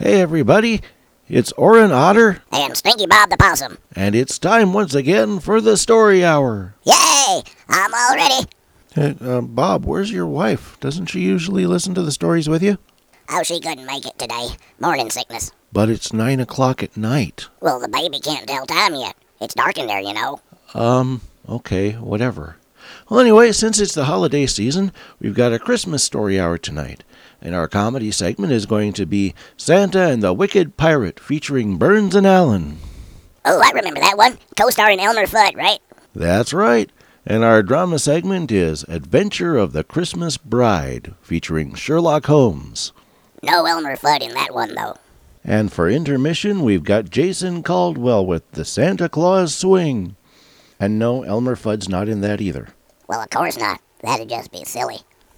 Hey everybody, it's Orrin Otter, And Stinky Bob the Possum. and it's time once again for the Story Hour. Yay! I'm all ready. Hey, Bob, where's your wife? Doesn't she usually listen to the stories with you? Oh, she couldn't make it today. Morning sickness. But it's 9 o'clock at night. Well, the baby can't tell time yet. It's dark in there, you know. Okay, whatever. Well, anyway, since it's the holiday season, we've got a Christmas Story Hour tonight. And our comedy segment is going to be Santa and the Wicked Pirate, featuring Burns and Allen. Oh, I remember that one. Co-starring Elmer Fudd, right? That's right. And our drama segment is Adventure of the Christmas Bride, featuring Sherlock Holmes. No Elmer Fudd in that one, though. And for intermission, we've got Jason Caldwell with the Santa Claus Swing. And no, Elmer Fudd's not in that either. Well, of course not. That'd just be silly.